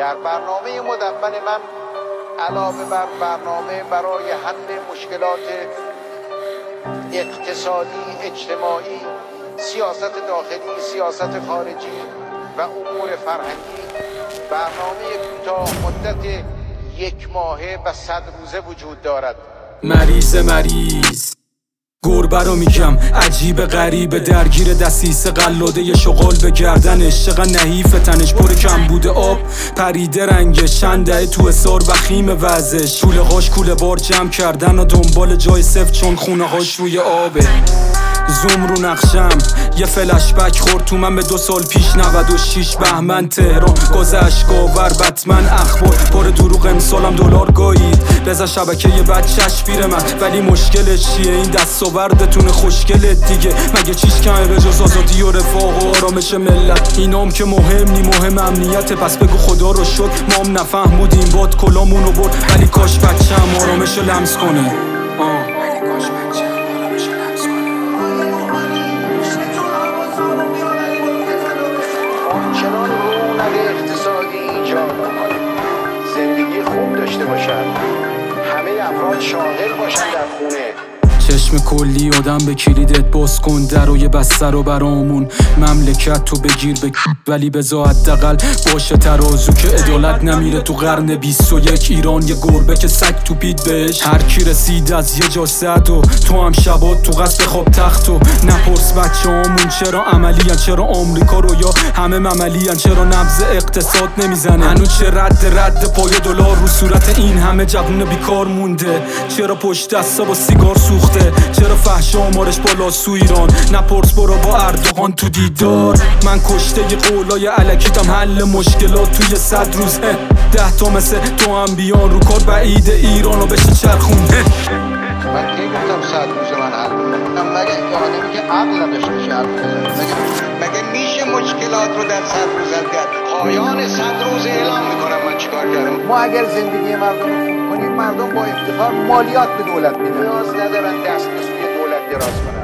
در برنامه مدون من علاوه بر برنامه برای حل مشکلات اقتصادی، اجتماعی، سیاست داخلی، سیاست خارجی و امور فرهنگی، برنامه کوتاه مدت 1 ماهه و 100 روزه وجود دارد. مریض گربه رو میگم عجیب غریبه، درگیر دسیسه قلاده شغل به گردنش، چقدر نحیف تنش، پر کم بوده آب پریده رنگش، چنده تو حصار و خیم وزش، شوله هاش کوله بار جمع کردن و دنبال جای صفر چون خونه هاش روی آبه. زوم رو نقشم یه فلش بک خورد تو من به 2 سال پیش 96 بهمن تهران، گذشت گاور بتمن اخبار پر دروغ، امسالم دلار گایید بزن شبکه یه بچهش پیر من، ولی مشکلش چیه این دست و بردتون خوشگلت دیگه، مگه چیش کمه به جز آزادی و رفاه و آرامش ملت؟ اینام که مهم نی، مهم امنیته، پس بگو خدا رو شکر ما هم نفهمودیم باد کلامونو برد، ولی کاش بچه‌م آرامش رو لمس کنه. آنچنان رونق اقتصادی ایجاد کنید، زندگی خوب داشته باشند، همه افراد شاغل باشند در خونه. چشم کلی آدم به کلیدت باز کن، در و یه بستر رو برامون، مملکت تو بگیر ولی بذار حداقل باشه ترازو که عدالت نمیره تو قرن 21. ایران یه گربه که سگ توپید بهش، هر کی رسید از یه جا زد و تو هم شبات تو قصد خواب تخت و نپرس بچه‌هامون چرا عملیان، چرا آمریکا رو یا همه مملیان، چرا نبض اقتصاد نمیزنه هنوز، چه رد پای دلار رو صورت این همه جوون بیکار مونده، چرا پشت دستا با سیگار سوخته، چرا فحش آمارش بالاست تو ایران، نپرس برو با اردوغان تو دیدار، من کشته ی قولای الکیتم حل مشکلات توی 100 روز، 10 تا مثل تو هم بیان رو کار بعید ایرانو بشه چرخونده. من کی گفتم 100 روز من حل کنم؟ مگه این آدمی که عقل نداشته باشه حل کنه؟ مگه میشه مشکلات رو در 100 روز حل کرد؟ پایان 100 روز اعلام میکنم من چیکار کردم. ما اگر زندگی مردم رو خوب کنیم، مردم با افتخار مالیات به دولت میدن، نیاز ندارن دست به سوی دولت دراز کنن.